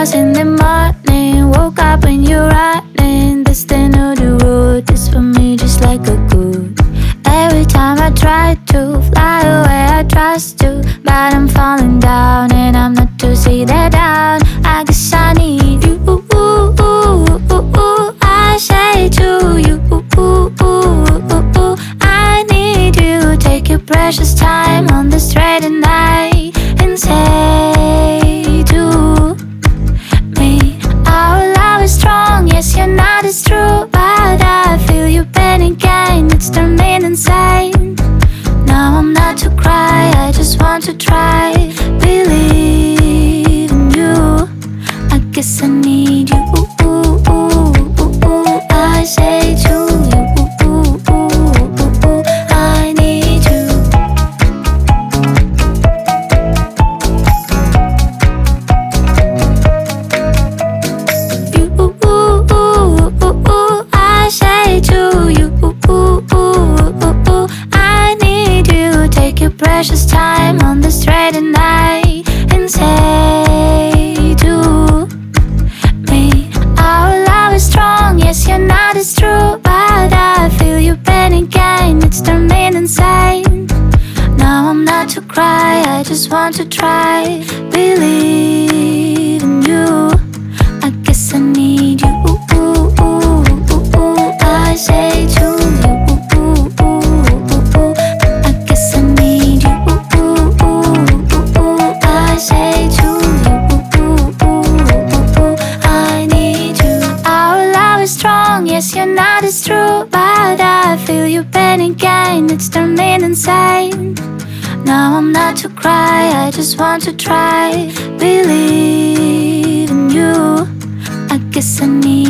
was in the morning. Woke up when you're running. That's the new the road. It's for me just like a good. Every time I try to fly away, I trust you, but I'm falling down, and I'm not to see that down. I guess I need you. I say to you, I need you. Take your precious time on the straight and night and say to me, our love is strong. Yes, you're not as true, but I feel your pain again. It's turning insane. Now I'm not to cry, I just want to try. Believe in you. I guess I need you. I say to you, I need you. I say to you, I need you. Take your precious time on the straight and night and say to me, our love is strong. Yes, you're not as true, but I feel your pain again. It's turning insane. Now I'm not to cry, I just want to try. Believe in you. I guess I need you. I say to you, I guess I need you. I say to you, I need you. Our love is strong, yes, you're not as true, but I feel your pain again. It's turning insane. Now I'm not to cry, I just want to try. Believe in you. I guess I need